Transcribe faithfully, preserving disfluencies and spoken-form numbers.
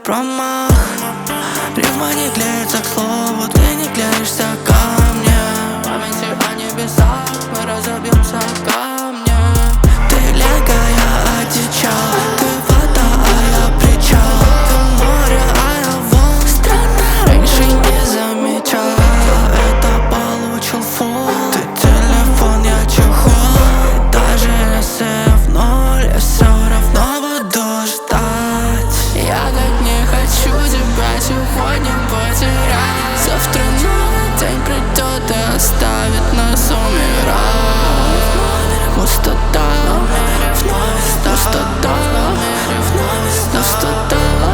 промах. Рифма не клеится к слову, ты не клеишься ко мне. В памяти о небесах мы разобьемся о камни. Ты лего, я одичал, ты вода, а я причал. Ты море, а я волн. Странно, раньше не замечал. Это получил фон. Ты телефон, я чехол. Даже если я в ноль, я все равно буду ждать. Я так не хочу тебя сегодня потерять. Завтра новый день придет и оставит нас умирать. Пустота, пустота, пустота.